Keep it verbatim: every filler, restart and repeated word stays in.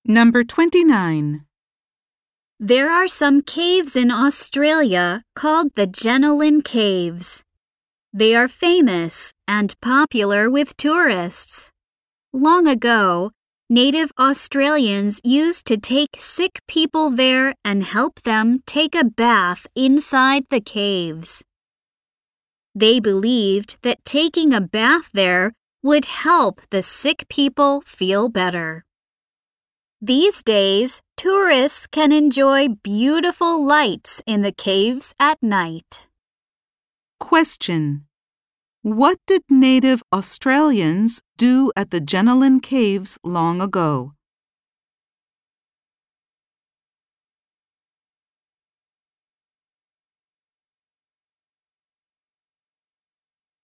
Number twenty-nine. There are some caves in Australia called the Jenolan Caves. They are famous and popular with tourists. Long ago, native Australians used to take sick people there and help them take a bath inside the caves. They believed that taking a bath there would help the sick people feel better. These days, tourists can enjoy beautiful lights in the caves at night. Question. What did native Australians do at the Jenolan Caves long ago?